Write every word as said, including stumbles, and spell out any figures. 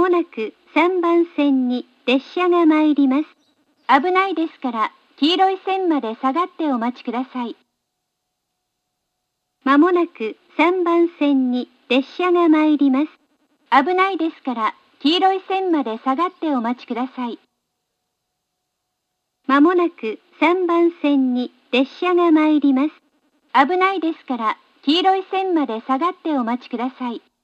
もなくさんばん線に列車が参ります。危ないですから黄色い線まで下がってお待ちください。まもなくさんばん線に列車が参ります。危ないですから黄色い線まで下がってお待ちください。まもなくさんばん線に列車が参ります。危ないですから黄色い線まで下がってお待ちください。